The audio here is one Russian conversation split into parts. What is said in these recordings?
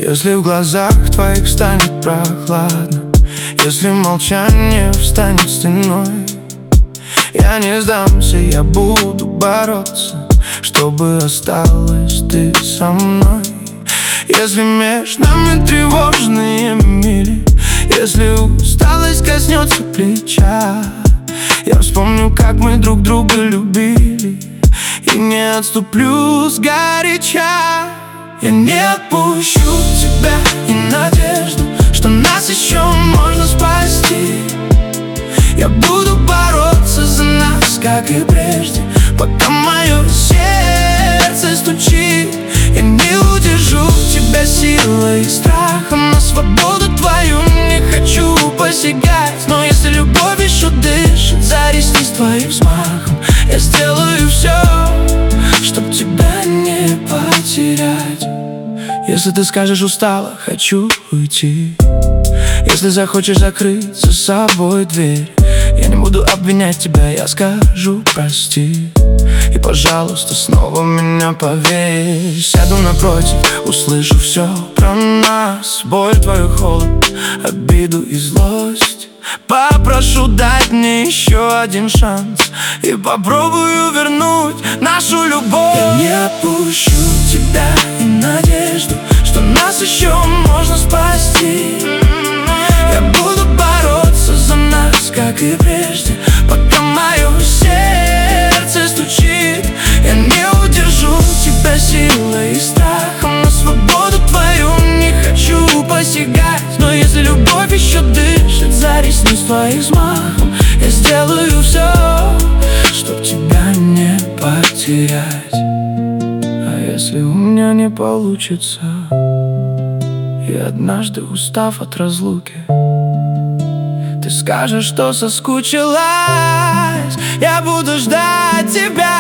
Если в глазах твоих станет прохладно, если молчание встанет стеной, я не сдамся, я буду бороться, чтобы осталась ты со мной. Если меж нами тревожные мили, если усталость коснется плеча, я вспомню, как мы друг друга любили, и не отступлю сгоряча. Я не отпущу тебя и надежду, что нас еще можно спасти. Я буду бороться за нас, как и прежде, пока мое сердце стучит. Я не удержу тебя силой и страхом, на свободу твою не хочу посягать. Но если любовь еще дышит за ресниц твоим взмахом, я сделаю все, чтоб тебя не потерять. Если ты скажешь устала, хочу уйти, если захочешь закрыть за собой дверь, я не буду обвинять тебя, я скажу прости. И, пожалуйста, снова меня поверь. Сяду напротив, услышу все про нас, боль твою, холод, обиду и злость. Попрошу дать мне еще один шанс и попробую вернуть нашу любовь. Я не отпущу тебя и надежду, что нас еще можно спасти. Я буду бороться за нас, как и прежде, пока мое сердце стучит. Я не удержу тебя силой и страхом, на свободу твою не хочу посягать. Но если любовь еще дышит за ресниц твоих взмахом, я сделаю все, чтоб тебя не потерять. А если у меня не получится, и однажды, устав от разлуки, ты скажешь, что соскучилась, я буду ждать тебя.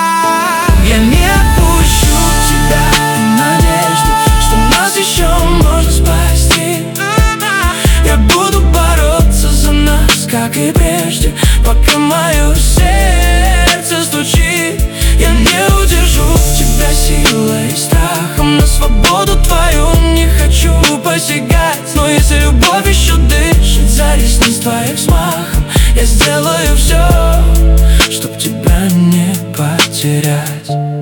Я не отпущу тебя и надежду, что нас еще можно спасти. Я буду бороться за нас, как и прежде, пока мое сердце стучит. Я не удержу тебя силой и страхом, на свободу твою не хочу посягать. Но если любовь еще дышит за ресниц твоих взмахом, я сделаю все, чтоб тебя не потерять.